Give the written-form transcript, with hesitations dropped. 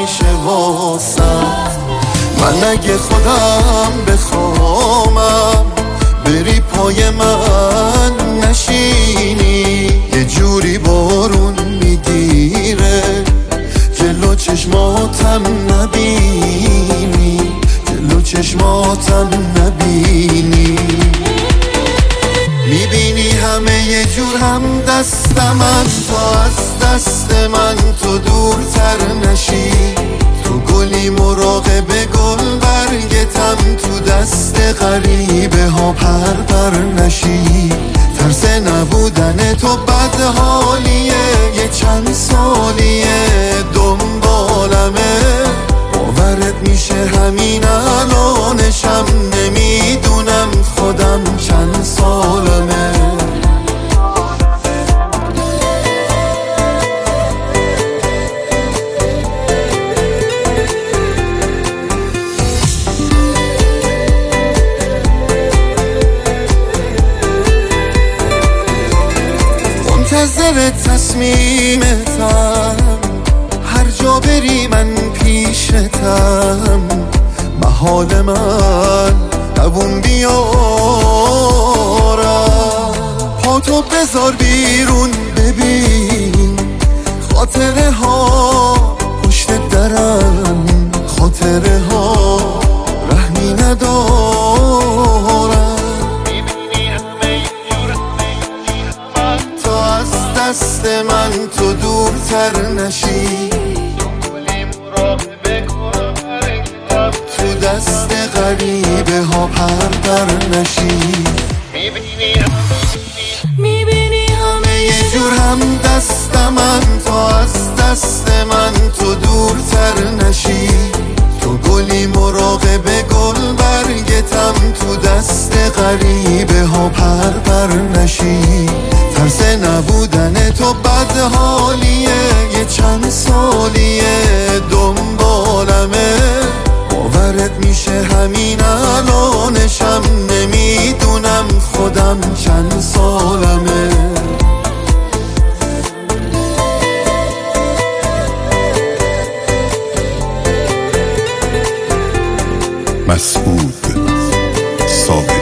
میشه واسم. من اگه خودم بخوامم بری پای من نشینی، یه جوری بارون میگیره جلو چشماتم نبینی، جلو چشماتم نبینی. میبینی همه یه جور هم دستمن، تا از دست من تو دورتر نشی. تو گلی مراقب گل برگتم، تو دست غریبه ها پر نشی. ترس نبودن تو بد حالیه، یه چند سالیه دنبالمه. باورت میشه همین الانشم نمیدونم خودم چند سالمه. منتظر تصمیمتم، هر جا بری من پیشتم. محال من دووم بیارم، پاتو بذار بیرون ببین خاطره ها پشت درم، خاطره ها رحمی ندارم. تا از دست من تو دورتر نشی، تو دست غریبه ها پر نشی. میبینی همه یه جور هم دست من، تا از دست من تو دورتر نشی. تو گلی مراقب گل برگتم، تو دست غریبه ها پر نشی. ترس نبودن تو بد حالیه، یه چند سالیه دنبالمه. باورت میشه همین الانشم نمیدونم خودم چند سالمه. مسعود صابر